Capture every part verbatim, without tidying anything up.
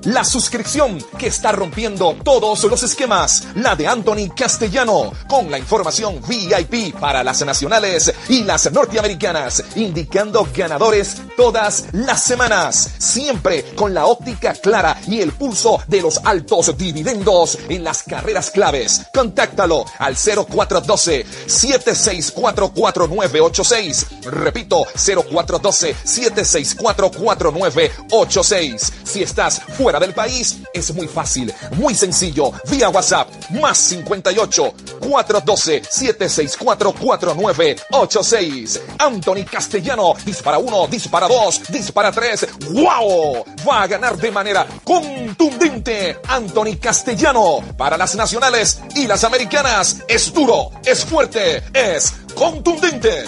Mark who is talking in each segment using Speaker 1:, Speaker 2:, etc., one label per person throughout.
Speaker 1: la suscripción que está rompiendo todos los esquemas, la de Anthony Castellano, con la información V I P para las nacionales y las norteamericanas, indicando ganadores todas las semanas, siempre con la óptica clara y el pulso de los altos dividendos en las carreras claves. Contáctalo al cero cuatro uno dos, siete seis cuatro, cuatro nueve ocho seis. Repito, cero cuatro uno dos, siete seis cuatro, cuatro nueve ocho seis. Si estás fuera del país, es muy fácil, muy sencillo, vía WhatsApp, más cincuenta y ocho, cuatro uno dos, siete seis cuatro, cuatro nueve ocho seis. Anthony Castellano, dispara uno, dispara dos, dispara tres. ¡Wow! Va a ganar de manera contundente Anthony Castellano. Para las nacionales y las americanas, es duro, es fuerte, es contundente.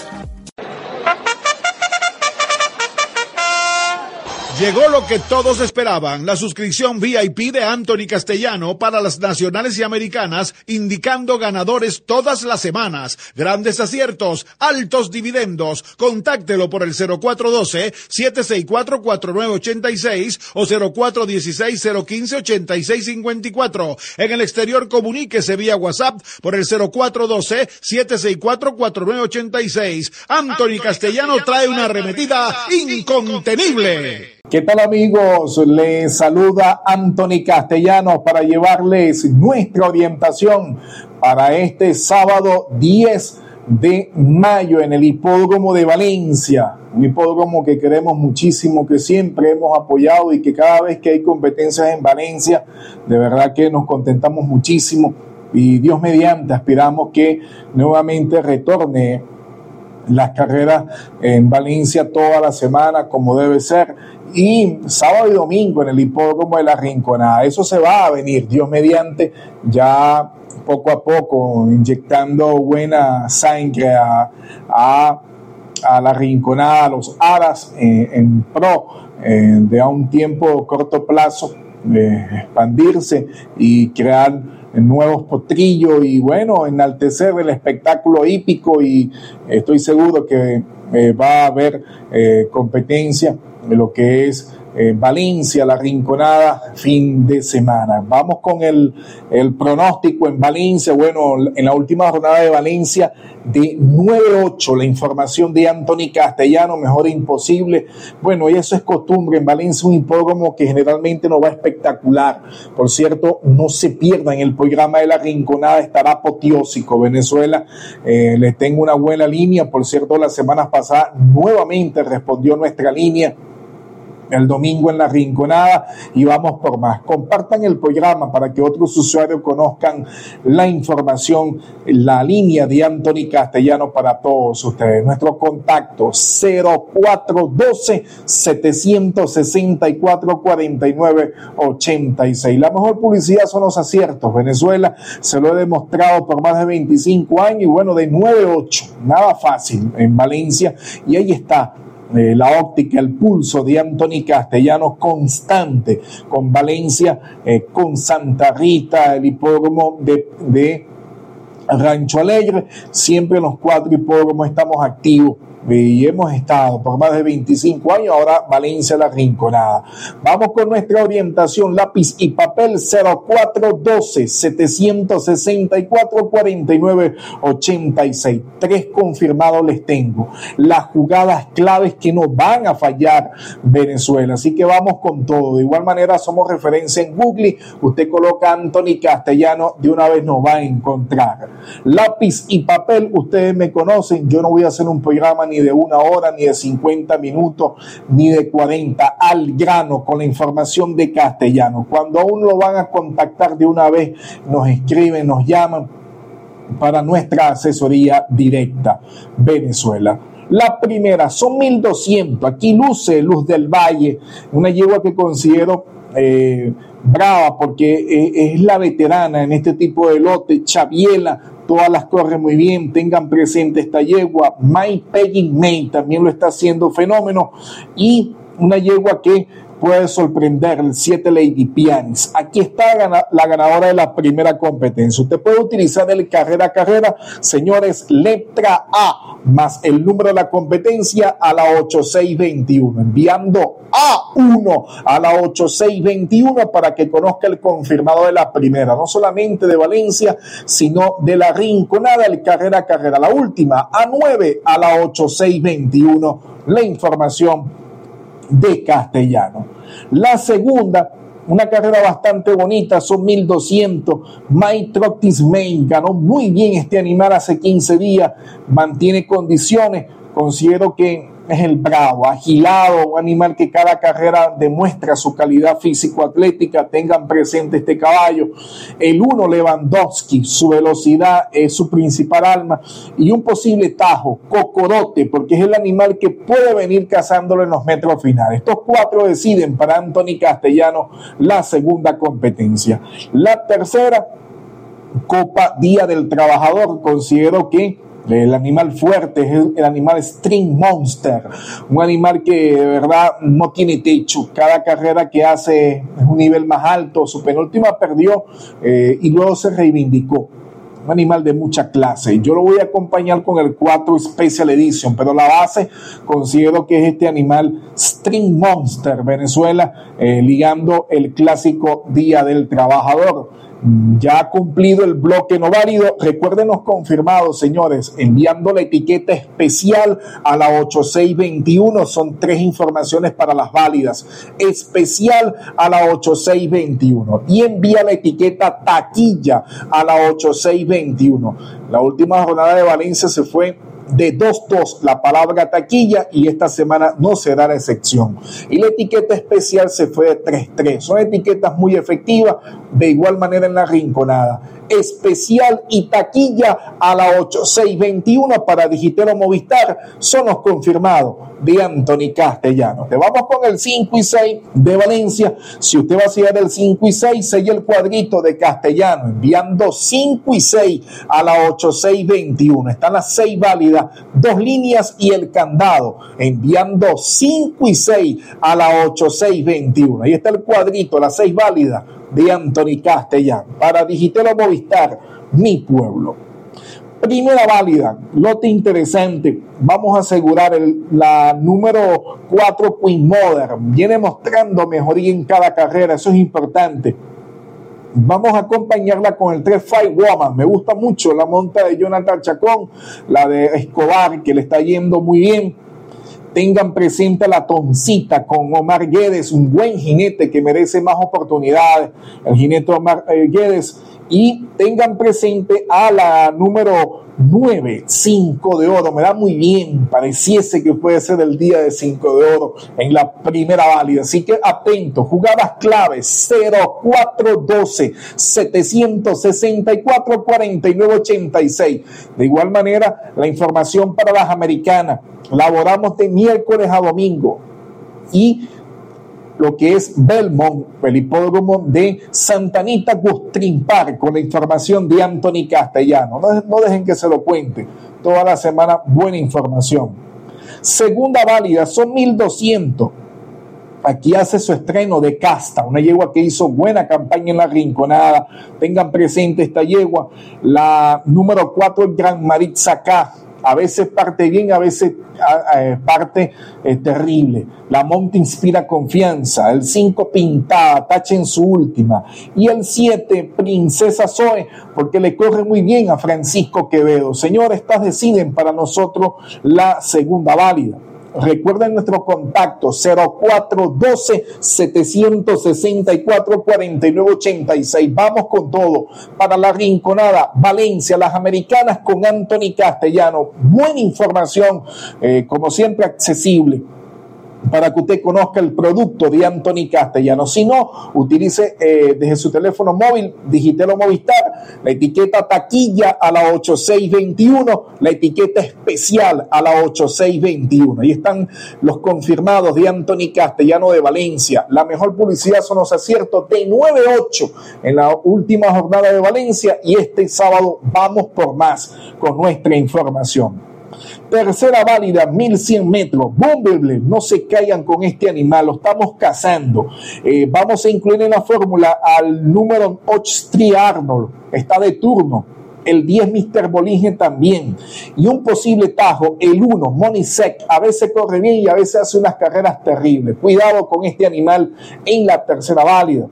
Speaker 2: Llegó lo que todos esperaban, la suscripción V I P de Anthony Castellano para las nacionales y americanas, indicando ganadores todas las semanas, grandes aciertos, altos dividendos. Contáctelo por el cero cuatro uno dos, siete seis cuatro, cuatro nueve ocho seis o cero cuatro uno seis, cero uno cinco, ocho seis cinco cuatro. En el exterior, comuníquese vía WhatsApp por el cero cuatro uno dos, siete seis cuatro, cuatro nueve ocho seis. Anthony Castellano trae una arremetida incontenible.
Speaker 3: ¿Qué tal, amigos? Les saluda Anthony Castellanos para llevarles nuestra orientación para este sábado diez de mayo en el Hipódromo de Valencia. Un hipódromo que queremos muchísimo, que siempre hemos apoyado y que cada vez que hay competencias en Valencia, de verdad que nos contentamos muchísimo y Dios mediante aspiramos que nuevamente retorne las carreras en Valencia toda la semana como debe ser, y sábado y domingo en el Hipódromo de la Rinconada. Eso se va a venir, Dios mediante, ya poco a poco inyectando buena sangre a, a, a la Rinconada, a los aras eh, en pro eh, de a un tiempo corto plazo eh, expandirse y crear nuevos potrillos y bueno, enaltecer el espectáculo hípico, y estoy seguro que eh, va a haber eh, competencia de lo que es eh, Valencia, la Rinconada, fin de semana. Vamos con el, el pronóstico en Valencia. Bueno, en la última jornada de Valencia de nueve ocho, la información de Anthony Castellano, mejor imposible. Bueno, y eso es costumbre en Valencia, un hipódromo que generalmente no va espectacular. Por cierto, no se pierdan el programa de la Rinconada, estará apoteósico. Venezuela, eh, les tengo una buena línea. Por cierto, la semana pasada nuevamente respondió nuestra línea el domingo en la Rinconada, y vamos por más. Compartan el programa para que otros usuarios conozcan la información, la línea de Anthony Castellano para todos ustedes. Nuestro contacto cero cuatro uno dos, siete seis cuatro, cuatro nueve ocho seis. La mejor publicidad son los aciertos. Venezuela se lo he demostrado por más de veinticinco años, y bueno, de nueve ocho, nada fácil en Valencia, y ahí está Eh, la óptica, el pulso de Anthony Castellano constante con Valencia, eh, con Santa Rita, el hipódromo de, de Rancho Alegre. Siempre en los cuatro hipódromos estamos activos y hemos estado por más de veinticinco años. Ahora Valencia, la Rinconada. Vamos con nuestra orientación, lápiz y papel. Cero cuatro uno dos, siete seis cuatro, cuatro nueve ocho seis. Tres confirmados les tengo, las jugadas claves que no van a fallar Venezuela, así que vamos con todo. De igual manera somos referencia en Google, usted coloca Anthony Castellano, de una vez nos va a encontrar. Lápiz y papel, ustedes me conocen, yo no voy a hacer un programa ni de una hora, ni de cincuenta minutos, ni de cuarenta, al grano, con la información de Castellano. Cuando a uno lo van a contactar de una vez, nos escriben, nos llaman para nuestra asesoría directa. Venezuela. La primera, son mil doscientos, aquí luce Luz del Valle, una yegua que considero eh, brava porque eh, es la veterana en este tipo de lote. Chaviela, todas las corre muy bien, tengan presente esta yegua. My Peggy May también lo está haciendo fenómeno, y una yegua que puede sorprender el siete Lady Pianis. Aquí está la ganadora de la primera competencia. Usted puede utilizar el carrera a carrera, señores, letra A más el número de la competencia a la ocho seis veintiuno, enviando A uno a la ocho seis veintiuno para que conozca el confirmado de la primera, no solamente de Valencia, sino de la Rinconada, el carrera a carrera. La última, A nueve a la ocho seis veintiuno, la información de Castellano. La segunda, una carrera bastante bonita, son mil doscientos. My Trottis Main ganó muy bien este animal hace quince días, mantiene condiciones, considero que es el bravo, agilado, un animal que cada carrera demuestra su calidad físico-atlética. Tengan presente este caballo. El uno, Lewandowski, su velocidad es su principal arma, y un posible tajo, Cocorote, porque es el animal que puede venir cazándolo en los metros finales. Estos cuatro deciden para Anthony Castellano la segunda competencia. La tercera, Copa Día del Trabajador, considero que el animal fuerte es el, el animal String Monster, un animal que de verdad no tiene techo. Cada carrera que hace es un nivel más alto. Su penúltima perdió eh, y luego se reivindicó. Un animal de mucha clase. Yo lo voy a acompañar con el cuatro Special Edition, pero la base considero que es este animal String Monster, Venezuela, eh, ligando el clásico Día del Trabajador. Ya ha cumplido el bloque no válido. Recuérdenos confirmados, señores, enviando la etiqueta especial a la ocho seis veintiuno. Son tres informaciones para las válidas. Especial a la ocho seis veintiuno. Y envía la etiqueta taquilla a la ocho seis veintiuno. La última jornada de Valencia se fue de dos dos la palabra taquilla, y esta semana no será la excepción. Y la etiqueta especial se fue de tres tres. Son etiquetas muy efectivas, de igual manera en la Rinconada. Especial y taquilla a la ocho seis veintiuno para Digitero Movistar son los confirmados de Anthony Castellano. Te vamos con el cinco y seis de Valencia. Si usted va a sellar el cinco y seis, sella el cuadrito de Castellano, enviando cinco y seis a la ocho seis veintiuno. Están las seis válidas, dos líneas y el candado, enviando cinco y seis a la ocho seis veintiuno. Ahí está el cuadrito, las seis válidas de Anthony Castellano para Digitero Movistar, mi pueblo. Primera válida, lote interesante. Vamos a asegurar el, la número cuatro Queen Mother. Viene mostrando mejoría en cada carrera, eso es importante. Vamos a acompañarla con el tres Fight Woman. Me gusta mucho la monta de Jonathan Chacón, la de Escobar, que le está yendo muy bien. Tengan presente a la Toncita con Omar Guedes, un buen jinete que merece más oportunidades, el jinete Omar eh, Guedes. Y tengan presente a la número nueve, cinco de oro. Me da muy bien, pareciese que puede ser el día de cinco de oro en la primera válida. Así que atento, jugadas claves: cero cuatro doce, setecientos sesenta y cuatro, cuarenta y nueve ochenta y seis. De igual manera, la información para las americanas. Laboramos de miércoles a domingo. Y lo que es Belmont, el hipódromo de Santa Anita Gustrin Park, con la información de Anthony Castellano. No, no dejen que se lo cuente. Toda la semana, buena información. Segunda válida, son mil doscientos. Aquí hace su estreno de Casta, una yegua que hizo buena campaña en la Rinconada. Tengan presente esta yegua. La número cuatro, el Gran Maritza K. A veces parte bien, a veces eh, parte eh, terrible. La monta inspira confianza. El cinco, Pintada, tache en su última. Y el siete, Princesa Zoe, porque le corre muy bien a Francisco Quevedo. Señores, estas deciden para nosotros la segunda válida. Recuerden nuestro contacto cero cuatro doce, setecientos sesenta y cuatro, cuarenta y nueve ochenta y seis. Vamos con todo para la Rinconada, Valencia, las americanas con Anthony Castellano. Buena información, eh, como siempre accesible, para que usted conozca el producto de Anthony Castellano. Si no, utilice eh, desde su teléfono móvil Digitero Movistar, la etiqueta taquilla a la ocho seis veintiuno, la etiqueta especial a la ocho seis veintiuno. Ahí están los confirmados de Anthony Castellano de Valencia. La mejor publicidad son los aciertos de nueve ocho en la última jornada de Valencia, y este sábado vamos por más con nuestra información. Tercera válida, mil cien metros. Bumblebee, no se caigan con este animal, lo estamos cazando. Eh, vamos a incluir en la fórmula al número ocho Street Arnold, está de turno. El diez mister Bolinge también. Y un posible tajo, el uno Monisec, a veces corre bien y a veces hace unas carreras terribles. Cuidado con este animal en la tercera válida.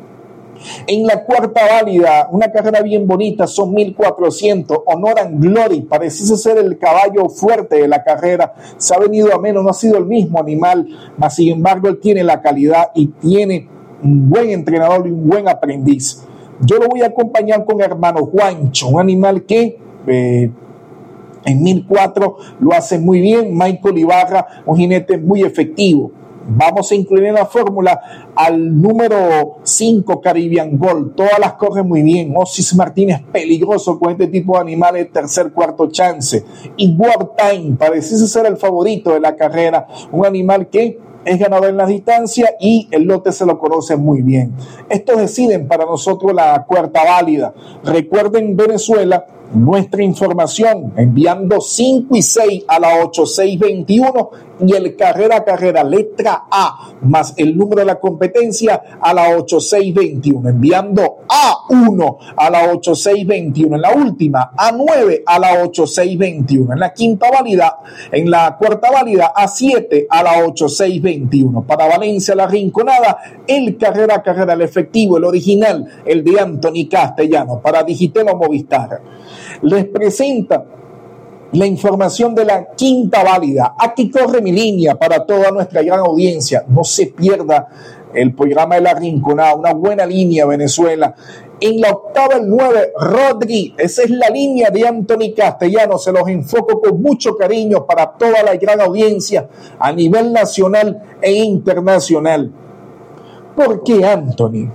Speaker 3: En la cuarta válida, una carrera bien bonita, son mil cuatrocientos, Honor and Glory, pareciese ser el caballo fuerte de la carrera, se ha venido a menos, no ha sido el mismo animal, mas sin embargo él tiene la calidad y tiene un buen entrenador y un buen aprendiz. Yo lo voy a acompañar con Hermano Juancho, un animal que eh, en mil cuatro lo hace muy bien. Michael Ibarra, un jinete muy efectivo. Vamos a incluir en la fórmula al número cinco Caribbean Gold. Todas las corre muy bien. Osis Martínez, peligroso con este tipo de animales, tercer, cuarto chance. Y Wartime, pareciese ser el favorito de la carrera. Un animal que es ganador en la distancia y el lote se lo conoce muy bien. Estos deciden para nosotros la cuarta válida. Recuerden, Venezuela, nuestra información enviando cinco y seis a la ocho seis veintiuno y el carrera a carrera letra A más el número de la competencia a la ocho seis veintiuno, enviando A uno a la ocho seis veintiuno, en la última A nueve a la ocho seis veintiuno, en la quinta válida, en la cuarta válida A siete a la ocho seis veintiuno. Para Valencia La Rinconada, el carrera a carrera, el efectivo, el original, el de Anthony Castellano. Para Digital o Movistar les presenta la información de la quinta válida. Aquí corre mi línea para toda nuestra gran audiencia. No se pierda el programa de La Rinconada, una buena línea Venezuela. En la octava, el nueve, Rodri. Esa es la línea de Anthony Castellano. Se los enfoco con mucho cariño para toda la gran audiencia a nivel nacional e internacional. ¿Por qué Anthony?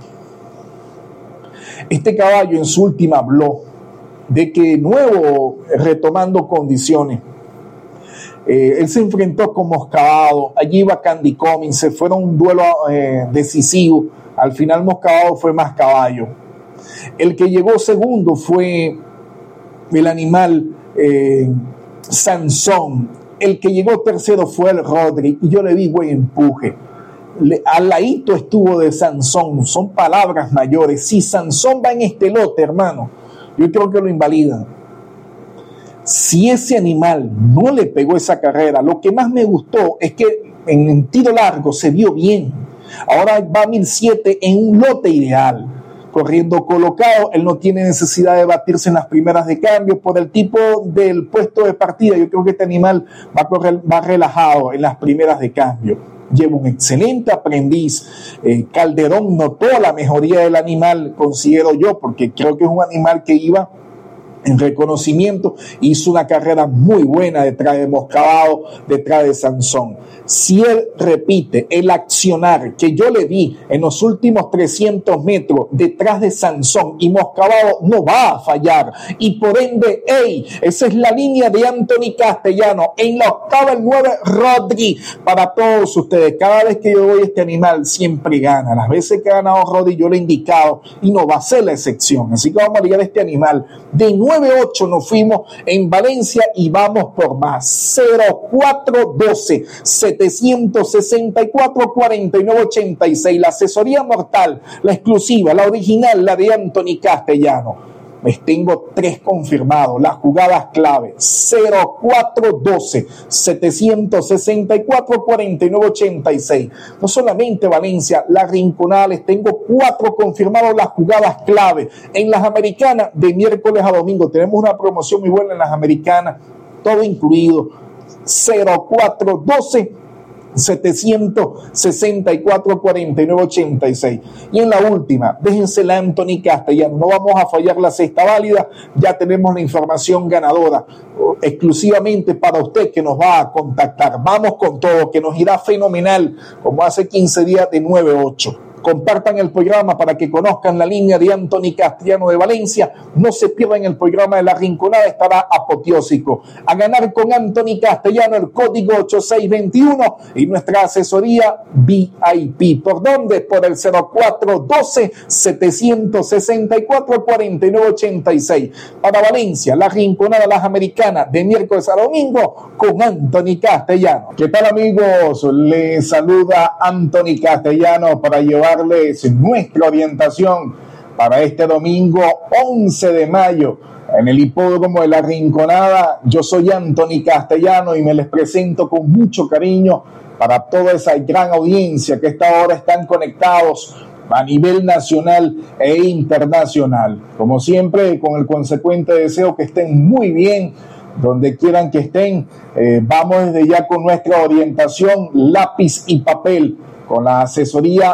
Speaker 3: Este caballo en su última habló de que nuevo, retomando condiciones, eh, él se enfrentó con Moscabado, allí iba Candy Cummings, se fueron un duelo eh, decisivo, al final Moscabado fue más caballo. El que llegó segundo fue el animal eh, Sansón, el que llegó tercero fue el Rodri, y yo le vi buen empuje. Le, al ladito estuvo de Sansón, son palabras mayores. Si Sansón va en este lote, hermano, yo creo que lo invalidan. Si ese animal no le pegó esa carrera, lo que más me gustó es que en el tiro largo se vio bien. Ahora va a mil siete en un lote ideal, corriendo colocado. Él no tiene necesidad de batirse en las primeras de cambio por el tipo del puesto de partida. Yo creo que este animal va a correr más relajado en las primeras de cambio. Lleva un excelente aprendiz. eh, Calderón notó la mejoría del animal, considero yo, porque creo que es un animal que iba en reconocimiento, hizo una carrera muy buena detrás de Moscabado, detrás de Sansón. Si él repite el accionar que yo le vi en los últimos trescientos metros detrás de Sansón y Moscabado, no va a fallar, y por ende, hey, esa es la línea de Anthony Castellano. En la octava, el nueve, Rodri. Para todos ustedes, cada vez que yo doy este animal siempre gana. Las veces que ha ganado Rodri yo le he indicado y no va a ser la excepción, así que vamos a ligar este animal de nueve ocho. Nos fuimos en Valencia y vamos por más. Cero cuatro doce setecientos sesenta y cuatro cuarenta y nueve ochenta y seis. La asesoría mortal, la exclusiva, la original, la de Anthony Castellano. Les tengo tres confirmados, las jugadas clave: cero cuatro doce setecientos sesenta y cuatro cuarenta y nueve ochenta y seis. No solamente Valencia, La Rinconada, les tengo cuatro confirmados, las jugadas clave. En las americanas, de miércoles a domingo, tenemos una promoción muy buena en las americanas, todo incluido. Cero cuatro doce setecientos sesenta y cuatro cuarenta y nueve ochenta y seis. Y en la última, déjensela a Anthony Castellano, no vamos a fallar la sexta válida, ya tenemos la información ganadora exclusivamente para usted que nos va a contactar. Vamos con todo, que nos irá fenomenal como hace quince días de nueve ocho. Compartan el programa para que conozcan la línea de Anthony Castellano de Valencia. No se pierdan el programa de La Rinconada, estará apoteósico. A ganar con Anthony Castellano, el código ocho seis veintiuno y nuestra asesoría V I P. ¿Por dónde? Por el cero cuatro uno dos, siete seis cuatro, cuatro nueve ocho seis. Para Valencia, La Rinconada, Las Americanas, de miércoles a domingo con Anthony Castellano. ¿Qué tal, amigos? Les saluda Anthony Castellano para llevarles nuestra orientación para este domingo once de mayo en el hipódromo de La Rinconada. Yo soy Anthony Castellano y me les presento con mucho cariño para toda esa gran audiencia que a esta hora están conectados a nivel nacional e internacional. Como siempre, con el consecuente deseo que estén muy bien donde quieran que estén. Eh, vamos desde ya con nuestra orientación, lápiz y papel, con la asesoría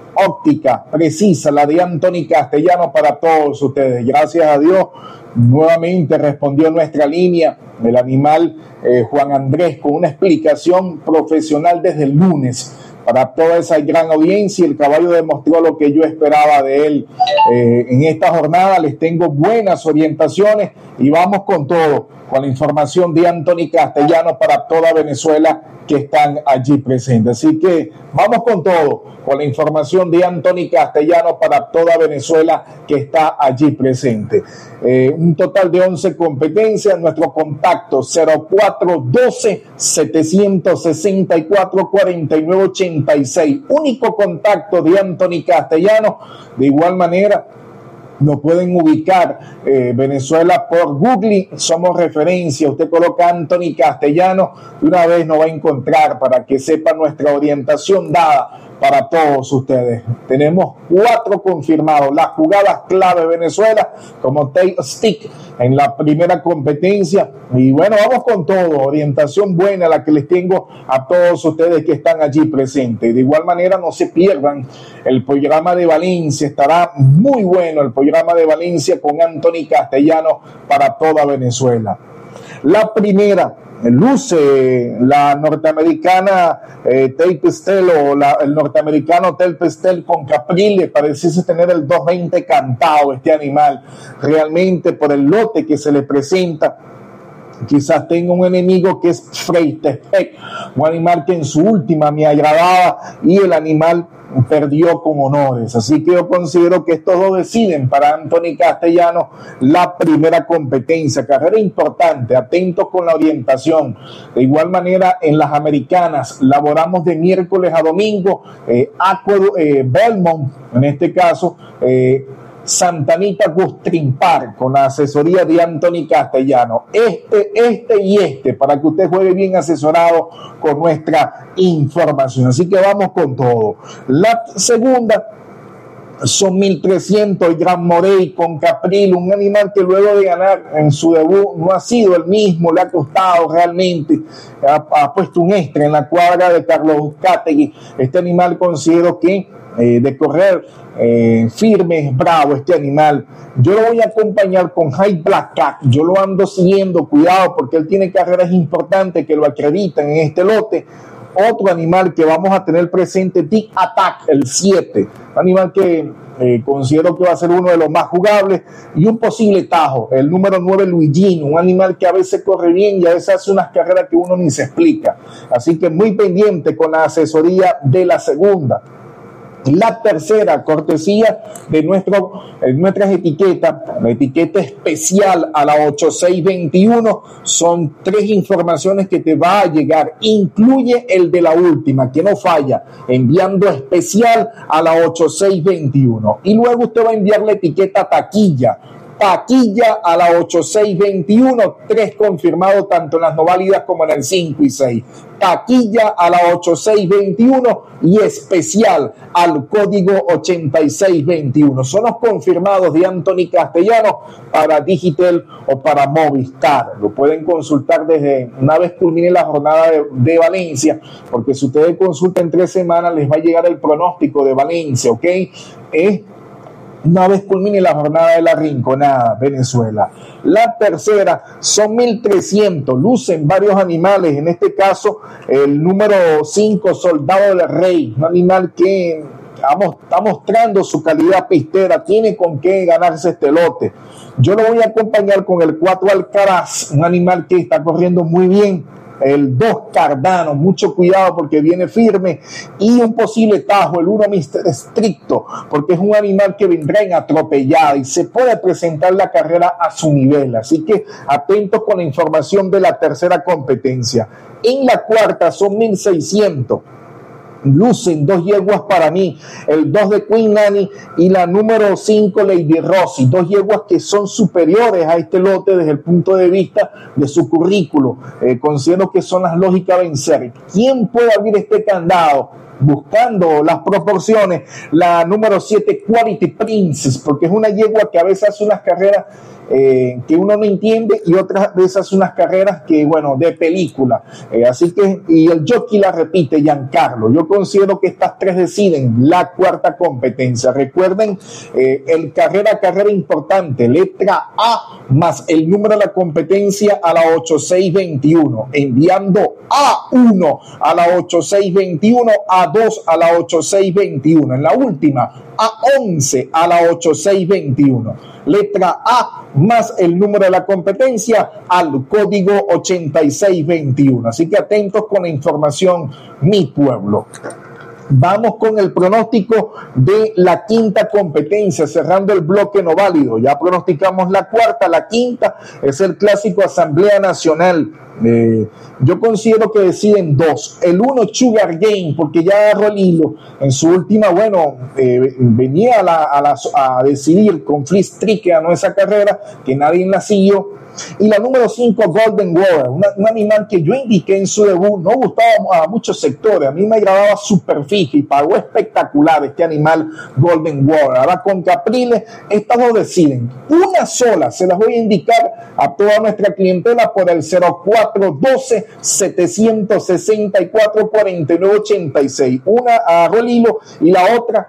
Speaker 3: óptica precisa, la de Anthony Castellano para todos ustedes. Gracias a Dios, nuevamente respondió nuestra línea del animal eh, Juan Andrés con una explicación profesional desde el lunes para toda esa gran audiencia. El caballo demostró lo que yo esperaba de él. Eh, en esta jornada les tengo buenas orientaciones y vamos con todo, con la información de Anthony Castellano para toda Venezuela que están allí presentes. Así que vamos con todo, con la información de Anthony Castellano para toda Venezuela que está allí presente. Eh, un total de once competencias. Nuestro contacto cero cuatro uno dos, siete seis cuatro, cuatro nueve ocho seis. Único contacto de Anthony Castellano. De igual manera, nos pueden ubicar eh, Venezuela por Google, somos referencia. Usted coloca Anthony Castellano, de una vez nos va a encontrar para que sepa nuestra orientación dada para todos ustedes. Tenemos cuatro confirmados, las jugadas clave de Venezuela como tail stick en la primera competencia. Y bueno, vamos con todo, orientación buena la que les tengo a todos ustedes que están allí presentes. De igual manera, no se pierdan el programa de Valencia, estará muy bueno el programa de Valencia con Anthony Castellano para toda Venezuela. La primera luce la norteamericana eh, Tel Pestel o la, el norteamericano Tel Pestel con Caprile. Pareciese tener el dos veinte cantado este animal, realmente por el lote que se le presenta. Quizás tenga un enemigo que es Freitespec, un animal que en su última me agradaba y el animal perdió con honores. Así que yo considero que estos dos deciden para Anthony Castellano la primera competencia. Carrera importante, atentos con la orientación. De igual manera, en las americanas laboramos de miércoles a domingo. Eh, Aqueduct, eh, Belmont, en este caso, eh, Santanita Gustrin Park, con la asesoría de Anthony Castellano. Este, este y este, para que usted juegue bien asesorado con nuestra información. Así que vamos con todo. La segunda son mil trescientos y Gran Morey con Caprile, un animal que luego de ganar en su debut no ha sido el mismo, le ha costado realmente, ha, ha puesto un extra en la cuadra de Carlos Uzcategui. Este animal considero que Eh, de correr eh, firme, bravo este animal. Yo lo voy a acompañar con High Black Cat. Yo lo ando siguiendo, cuidado, porque él tiene carreras importantes que lo acreditan en este lote. Otro animal que vamos a tener presente, Tic Attack, el siete, un animal que eh, considero que va a ser uno de los más jugables, y un posible tajo, el número nueve, Luigino, un animal que a veces corre bien y a veces hace unas carreras que uno ni se explica. Así que muy pendiente con la asesoría de la segunda. La tercera, cortesía de nuestro, eh, nuestras etiquetas, la etiqueta especial a la ocho seis veintiuno, son tres informaciones que te va a llegar, incluye el de la última, que no falla, enviando especial a la ocho seis veintiuno. Y luego usted va a enviar la etiqueta taquilla, taquilla a la ocho seis veintiuno, tres confirmados tanto en las no válidas como en el cinco y seis. Taquilla a la ocho seis veintiuno y especial al código ochenta y seis veintiuno. Son los confirmados de Anthony Castellano para Digital o para Movistar. Lo pueden consultar desde una vez culmine la jornada de, de Valencia, porque si ustedes consultan en tres semanas les va a llegar el pronóstico de Valencia, ¿ok? Es una vez culmine la jornada de La Rinconada, Venezuela. La tercera son mil trescientos, lucen varios animales, en este caso el número cinco, Soldado del Rey, un animal que está, está mostrando su calidad pistera, tiene con qué ganarse este lote. Yo lo voy a acompañar con el cuatro Alcaraz, un animal que está corriendo muy bien. El dos Cardano, mucho cuidado porque viene firme, y un posible tajo, el uno míster Estricto, porque es un animal que vendrá en atropellada y se puede presentar la carrera a su nivel. Así que atentos con la información de la tercera competencia. En la cuarta son mil seiscientos. Lucen dos yeguas para mí, el dos de Queen Annie y la número cinco Lady Rossi, dos yeguas que son superiores a este lote desde el punto de vista de su currículo. Eh, considero que son las lógicas a vencer. ¿Quién puede abrir este candado? Buscando las proporciones, la número siete Quality Princess, porque es una yegua que a veces hace unas carreras Eh, que uno no entiende y otras veces unas carreras que, bueno, de película. Eh, así que, y el jockey la repite, Giancarlo. Yo considero que estas tres deciden la cuarta competencia. Recuerden, eh, el carrera, carrera importante, letra A más el número de la competencia a la ocho seis veintiuno, enviando A uno a la ocho seis veintiuno, A dos a la ocho seis veintiuno, en la última A once a la ocho seis veintiuno. Letra A más el número de la competencia al código ochenta y seis veintiuno. Así que atentos con la información, mi pueblo. Vamos con el pronóstico de la quinta competencia, cerrando el bloque no válido. Ya pronosticamos la cuarta, la quinta es el clásico Asamblea Nacional. Eh, yo considero que deciden dos. El uno, Sugar Game, porque ya agarró el hilo. En su última, bueno, eh, venía a, la, a, la, a decidir con Fleet Street, que ganó esa carrera, que nadie la siguió. Y la número cinco, Golden Water, una, un animal que yo indiqué en su debut, no gustaba a muchos sectores, a mí me agradaba su perfil y pagó espectacular este animal Golden Water. Ahora con Capriles, estas dos deciden. Una sola, se las voy a indicar a toda nuestra clientela por el cero cuatro doce, setecientos sesenta y cuatro, cuarenta y nueve ochenta y seis. Una agarró el hilo y la otra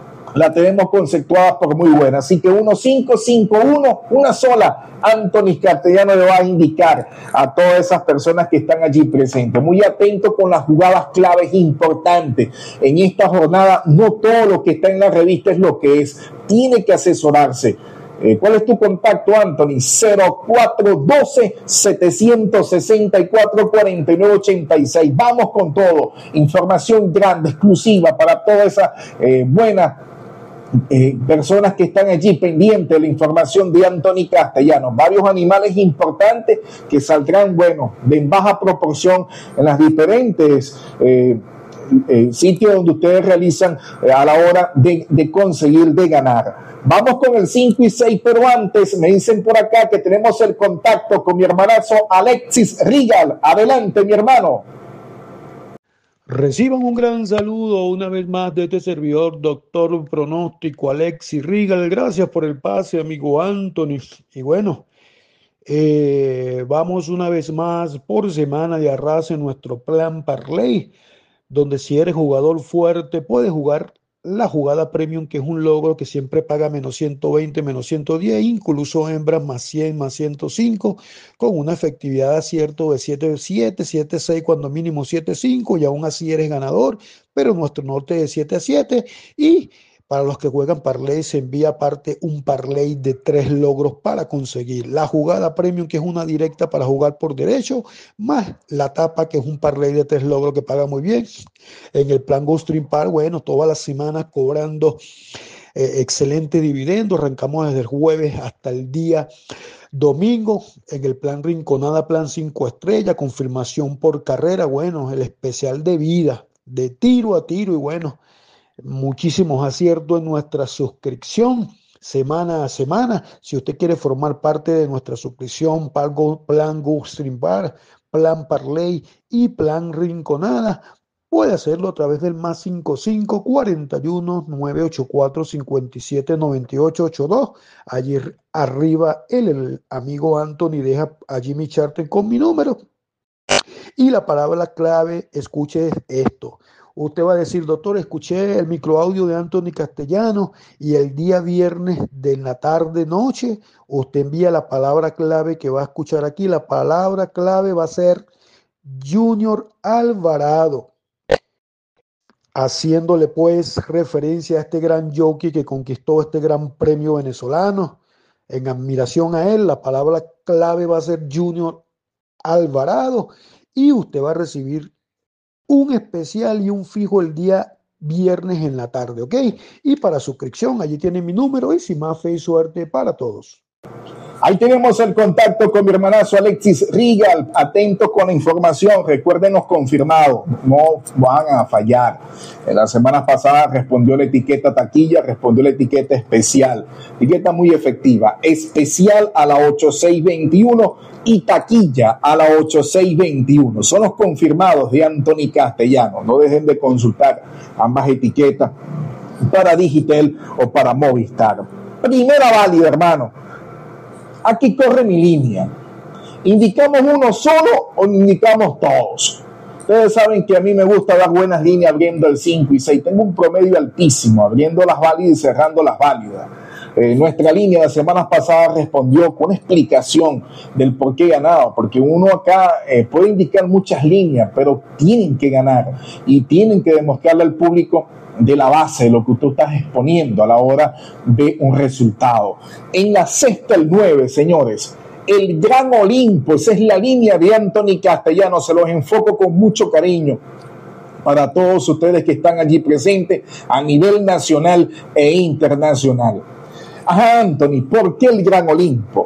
Speaker 3: la tenemos conceptuada por muy buena. Así que uno cinco cinco uno, una sola. Anthony Castellano le va a indicar a todas esas personas que están allí presentes. Muy atento con las jugadas claves importantes. En esta jornada no todo lo que está en la revista es lo que es. Tiene que asesorarse. Eh, ¿Cuál es tu contacto, Anthony? cero cuatro doce, setecientos sesenta y cuatro, cuarenta y nueve ochenta y seis. Vamos con todo. Información grande, exclusiva para todas esas eh, buenas Eh, personas que están allí pendientes de la información de Anthony Castellanos. Varios animales importantes que saldrán, bueno, de en baja proporción en las diferentes eh, eh, sitios donde ustedes realizan eh, a la hora de, de conseguir, de ganar. Vamos con el cinco y seis, pero antes me dicen por acá que tenemos el contacto con mi hermanazo Alexis Rigal. Adelante, mi hermano.
Speaker 4: Reciban un gran saludo una vez más de este servidor, doctor pronóstico Alexis Rigal. Gracias por el pase, amigo Anthony. Y bueno, eh, vamos una vez más por semana de arrastre en nuestro plan Parlay, donde si eres jugador fuerte puedes jugar la jugada premium, que es un logro que siempre paga menos ciento veinte, menos ciento diez, incluso hembras más cien, más ciento cinco, con una efectividad de acierto de siete siete, siete seis, cuando mínimo siete cinco, y aún así eres ganador, pero nuestro norte es siete siete. Y para los que juegan parlay se envía aparte un parlay de tres logros para conseguir la jugada premium, que es una directa para jugar por derecho, más la tapa, que es un parlay de tres logros que paga muy bien. En el plan Gulfstream Par, bueno, todas las semanas cobrando eh, excelente dividendo. Arrancamos desde el jueves hasta el día domingo. En el plan Rinconada, plan cinco estrellas, confirmación por carrera, bueno, el especial de vida, de tiro a tiro, y bueno, muchísimos aciertos en nuestra suscripción semana a semana. Si usted quiere formar parte de nuestra suscripción, plan Gulfstream Bar, plan Parlay y plan Rinconada, puede hacerlo a través del más cinco cinco, cuarenta y uno, nueve ochenta y cuatro, cincuenta y siete, noventa y ocho, ochenta y dos. Allí arriba el, el amigo Anthony deja allí mi charter con mi número. Y la palabra clave, escuche esto. Usted va a decir, doctor, escuché el microaudio de Anthony Castellano y el día viernes de la tarde noche, usted envía la palabra clave que va a escuchar aquí. La palabra clave va a ser Junior Alvarado. haciéndole pues referencia a este gran jockey que conquistó este gran premio venezolano. En admiración a él, la palabra clave va a ser Junior Alvarado y usted va a recibir un especial y un fijo el día viernes en la tarde, ¿ok? Y para suscripción, allí tiene mi número y sin más fe y suerte para todos.
Speaker 3: Ahí tenemos el contacto con mi hermanazo Alexis Rigal, atento con la información, recuérdenos confirmado, no van a fallar. En la semana pasada respondió la etiqueta taquilla, respondió la etiqueta especial, etiqueta muy efectiva, especial a la ochenta y seis veintiuno y taquilla a la ochenta y seis veintiuno. Son los confirmados de Anthony Castellanos, no dejen de consultar ambas etiquetas para Digitel o para Movistar. Primera válida, hermano. Aquí corre mi línea. ¿Indicamos uno solo o indicamos todos? Ustedes saben que a mí me gusta dar buenas líneas abriendo el cinco y seis. Tengo un promedio altísimo, abriendo las válidas y cerrando las válidas. Eh, nuestra línea de semanas pasadas respondió con una explicación del por qué ganaba, porque uno acá eh, puede indicar muchas líneas, pero tienen que ganar y tienen que demostrarle al público de la base de lo que tú estás exponiendo a la hora de un resultado. En la sexta, el nueve, señores, el Gran Olimpo, esa es la línea de Anthony Castellanos, se los enfoco con mucho cariño para todos ustedes que están allí presentes a nivel nacional e internacional. Ajá, Anthony, ¿por qué el Gran Olimpo?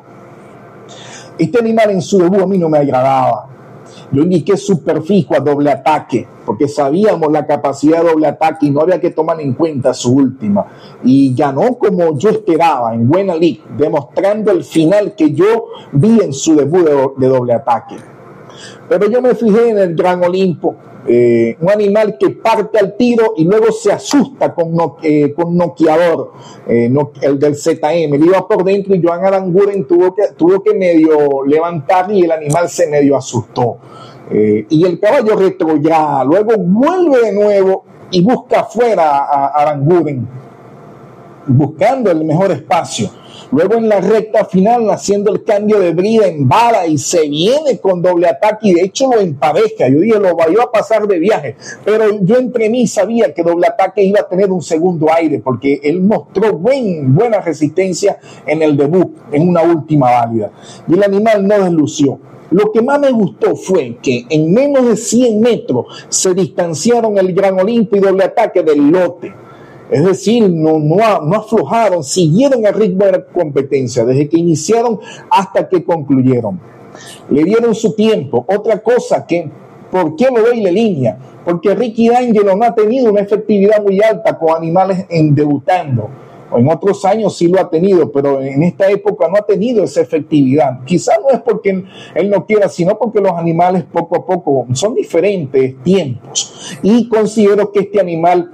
Speaker 3: Este animal en su debut a mí no me agradaba. Yo indiqué superfijo a doble ataque, porque sabíamos la capacidad de doble ataque y no había que tomar en cuenta su última. Y ganó como yo esperaba, en buena lid, demostrando el final que yo vi en su debut de, de doble ataque. Pero yo me fijé en el Gran Olimpo, eh, un animal que parte al tiro y luego se asusta con, no, eh, con noqueador, eh, no, el del Z M. Le iba por dentro y Joan Aranguren tuvo que, tuvo que medio levantar y el animal se medio asustó. Eh, y el caballo retroya, luego vuelve de nuevo y busca afuera a, a Aranguren, buscando el mejor espacio. Luego en la recta final haciendo el cambio de brida en bala y se viene con doble ataque y de hecho lo empareja. Yo dije, lo iba a pasar de viaje, pero yo entre mí sabía que doble ataque iba a tener un segundo aire porque él mostró buen, buena resistencia en el debut, en una última válida. Y el animal no deslució. Lo que más me gustó fue que en menos de cien metros se distanciaron el Gran Olimpo y doble ataque del lote. Es decir, no, no, no aflojaron, siguieron el ritmo de la competencia desde que iniciaron hasta que concluyeron. Le dieron su tiempo. Otra cosa que, ¿por qué lo doy la línea? Porque Ricky D'Angelo no ha tenido una efectividad muy alta con animales en debutando. En otros años sí lo ha tenido, pero en esta época no ha tenido esa efectividad. Quizás no es porque él no quiera, sino porque los animales poco a poco son diferentes tiempos. Y considero que este animal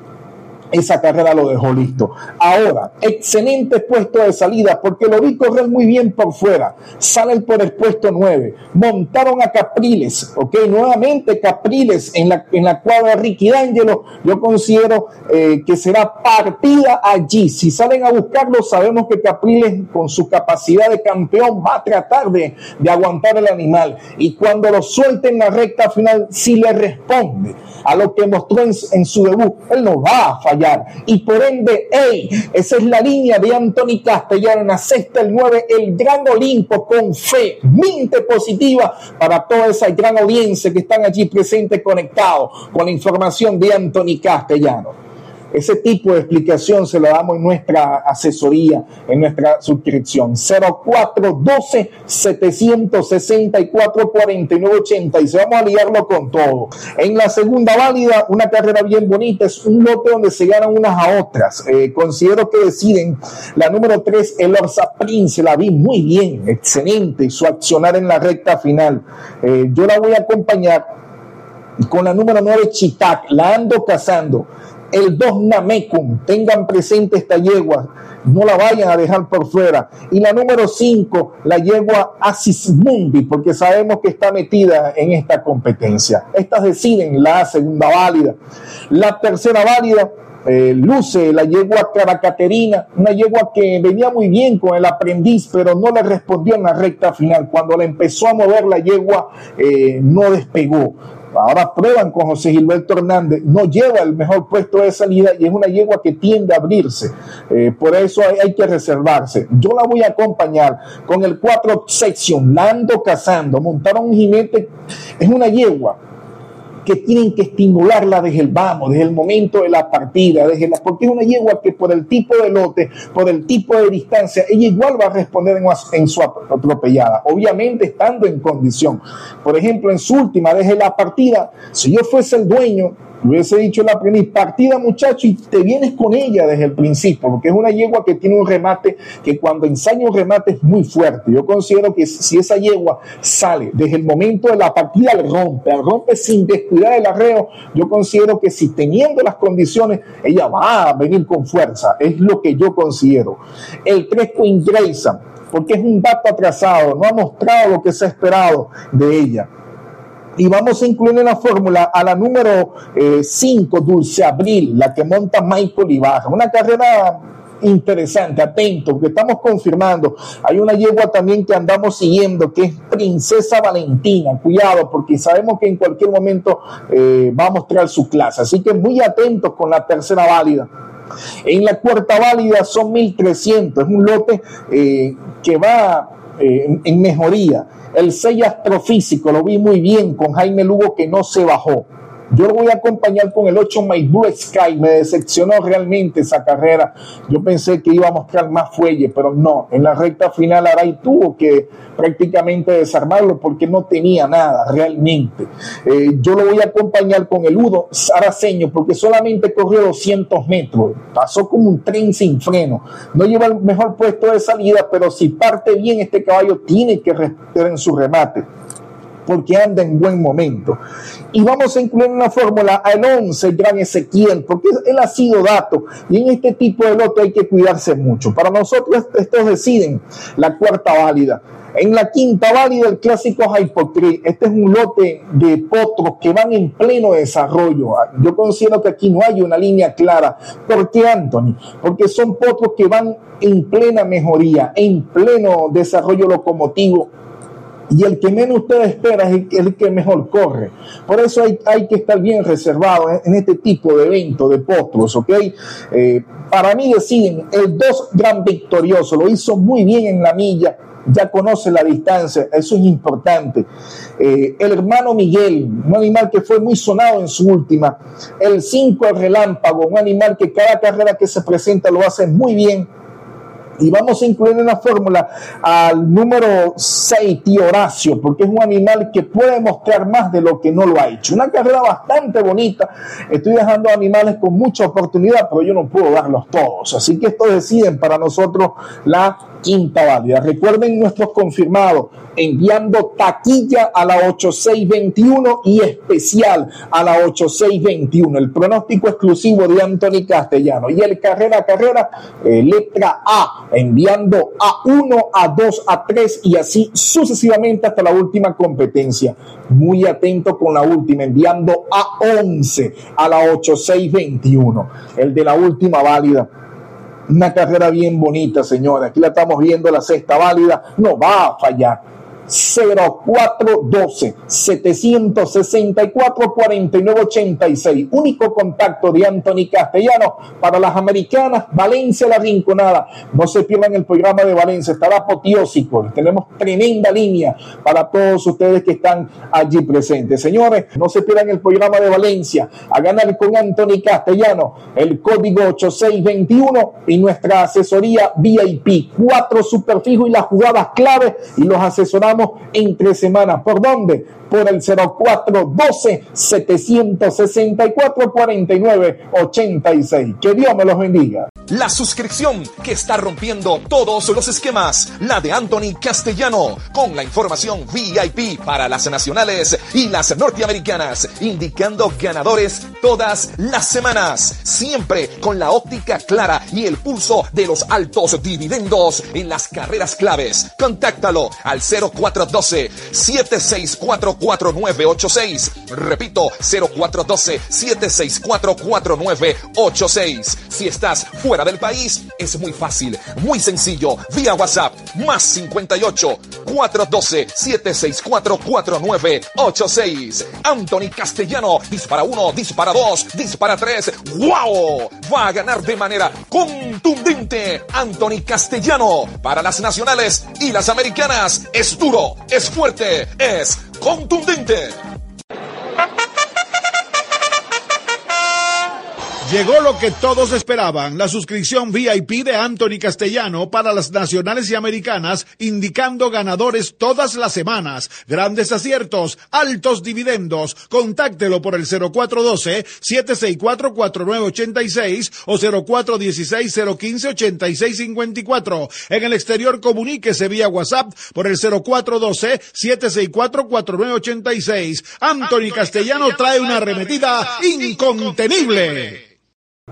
Speaker 3: esa carrera lo dejó listo. Ahora, excelente puesto de salida porque lo vi correr muy bien por fuera. Salen por el puesto nueve. Montaron a Capriles, ok, nuevamente Capriles en la, en la cuadra Ricky D'Angelo. Yo considero eh, que será partida allí. Si salen a buscarlo, sabemos que Capriles con su capacidad de campeón va a tratar de, de aguantar el animal. Y cuando lo suelte en la recta final, si le responde a lo que mostró en, en su debut, él no va a fallar. Y por ende, hey, esa es la línea de Anthony Castellanos en la sexta, el nueve, el Gran Olimpo, con fe, mente positiva para toda esa gran audiencia que están allí presentes, conectados con la información de Anthony Castellanos. Ese tipo de explicación se la damos en nuestra asesoría, en nuestra suscripción. cero cuatro uno dos, siete seis cuatro, cuatro nueve ocho seis. Vamos a liarlo con todo. En la segunda válida, una carrera bien bonita. Es un lote donde se ganan unas a otras. Eh, considero que deciden la número tres, el Orsa Prince. La vi muy bien, excelente. Su accionar en la recta final. Eh, yo la voy a acompañar con la número nueve, Chitac. La ando cazando. El dos, Namecum, tengan presente esta yegua, no la vayan a dejar por fuera. Y la número cinco, la yegua Asismundi, porque sabemos que está metida en esta competencia. Estas deciden la segunda válida. La tercera válida, eh, luce la yegua Caracaterina, una yegua que venía muy bien con el aprendiz, pero no le respondió en la recta final. Cuando la empezó a mover la yegua, eh, no despegó. ahora prueban con José Gilberto Hernández, no lleva el mejor puesto de salida y es una yegua que tiende a abrirse, eh, por eso hay, hay que reservarse. Yo la voy a acompañar con el cuatro Section, la ando cazando, montaron un jinete, es una yegua que tienen que estimularla desde el vamos, desde el momento de la partida, desde la, porque es una yegua que por el tipo de lote, por el tipo de distancia, ella igual va a responder en, en su atropellada, obviamente estando en condición. Por ejemplo, en su última, desde la partida, si yo fuese el dueño, le hubiese dicho la primera partida, muchacho, y te vienes con ella desde el principio, porque es una yegua que tiene un remate que cuando ensaya un remate es muy fuerte. Yo considero que si esa yegua sale desde el momento de la partida, al rompe, al rompe sin descuidar el arreo, yo considero que si teniendo las condiciones, ella va a venir con fuerza. Es lo que yo considero. El tres Queen Grayson, porque es un dato atrasado, no ha mostrado lo que se ha esperado de ella. Y vamos a incluir en la fórmula a la número cinco, eh, Dulce Abril, la que monta Michael Ibarra. Una carrera interesante, atento, que estamos confirmando. Hay una yegua también que andamos siguiendo, que es Princesa Valentina. Cuidado, porque sabemos que en cualquier momento eh, va a mostrar su clase. Así que muy atentos con la tercera válida. En la cuarta válida son mil trescientos. Es un lote eh, que va eh, en, en mejoría. El seis Astrofísico lo vi muy bien con Jaime Lugo, que no se bajó. Yo lo voy a acompañar con el ocho My Blue Sky. Me decepcionó realmente esa carrera. Yo pensé que iba a mostrar más fuelle, pero no. En la recta final Aray tuvo que prácticamente desarmarlo porque no tenía nada realmente. Eh, yo lo voy a acompañar con el Udo Saraceño porque solamente corrió doscientos metros. Pasó como un tren sin freno. No lleva el mejor puesto de salida, pero si parte bien este caballo tiene que respetar en su remate, porque anda en buen momento. Y vamos a incluir en la fórmula al once, el Gran Ezequiel, porque él ha sido dato, y en este tipo de lote hay que cuidarse mucho. Para nosotros estos deciden la cuarta válida. En la quinta válida, el clásico Hypocris. Este es un lote de potros que van en pleno desarrollo. Yo considero que aquí no hay una línea clara. ¿Por qué, Anthony? Porque son potros que van en plena mejoría, en pleno desarrollo locomotivo. Y el que menos usted espera es el, el que mejor corre. Por eso hay, hay que estar bien reservado en, en este tipo de eventos, de potros, ¿ok? Eh, para mí deciden el dos Gran Victorioso, lo hizo muy bien en la milla, ya conoce la distancia, eso es importante. Eh, el Hermano Miguel, un animal que fue muy sonado en su última. El cinco El Relámpago, un animal que cada carrera que se presenta lo hace muy bien. Y vamos a incluir en la fórmula al número seis, Tío Horacio, porque es un animal que puede mostrar más de lo que no lo ha hecho. Una carrera bastante bonita. Estoy dejando animales con mucha oportunidad, pero yo no puedo darlos todos. Así que estos deciden para nosotros la quinta válida. Recuerden nuestros confirmados, enviando taquilla a la ocho seis veintiuno y especial a la ocho seis veintiuno. El pronóstico exclusivo de Anthony Castellano. Y el carrera a carrera, eh, letra A, enviando a uno, a dos, a tres y así sucesivamente hasta la última competencia. Muy atento con la última, enviando a once a la ocho seis veintiuno. El de la última válida. Una carrera bien bonita, señora. Aquí la estamos viendo, la sexta válida. No va a fallar. cero cuatro doce, setecientos sesenta y cuatro, cuarenta y nueve ochenta y seis. Único contacto de Anthony Castellano para las americanas. Valencia La Rinconada. No se pierdan el programa de Valencia. Estará apoteósico. Tenemos tremenda línea para todos ustedes que están allí presentes. Señores, no se pierdan el programa de Valencia. A ganar con Anthony Castellano. El código ocho seis veintiuno y nuestra asesoría V I P. Cuatro superfijos y las jugadas clave y los asesoramos entre semanas. ¿Por dónde? Por el cero cuatro doce, setecientos sesenta y cuatro, cuarenta y nueve ochenta y seis. Que Dios me los bendiga.
Speaker 1: La suscripción que está rompiendo todos los esquemas, la de Anthony Castellano, con la información V I P para las nacionales y las norteamericanas, indicando ganadores todas las semanas, siempre con la óptica clara y el pulso de los altos dividendos en las carreras claves. Contáctalo al cero cuatro doce, siete seis cuatro, cuatro nueve ocho seis. Repito, cero cuatro doce, siete seis cuatro, cuatro nueve ocho seis. Si estás fuera fuera del país es muy fácil, muy sencillo. Vía WhatsApp, más cincuenta y ocho, cuatrocientos doce, setecientos sesenta y cuatro, cuarenta y nueve ochenta y seis. Anthony Castellano, dispara uno, dispara dos, dispara tres. ¡Wow! Va a ganar de manera contundente. Anthony Castellano, para las nacionales y las americanas, es duro, es fuerte, es contundente.
Speaker 2: Llegó lo que todos esperaban, la suscripción V I P de Anthony Castellano para las nacionales y americanas, indicando ganadores todas las semanas, grandes aciertos, altos dividendos. Contáctelo por el cero cuatro uno dos, siete seis cuatro, cuatro nueve ocho seis o cero cuatro uno seis, cero uno cinco, ocho seis cinco cuatro. En el exterior, comuníquese vía WhatsApp por el cero cuatro uno dos, siete seis cuatro, cuatro nueve ocho seis. Anthony Castellano trae una arremetida incontenible.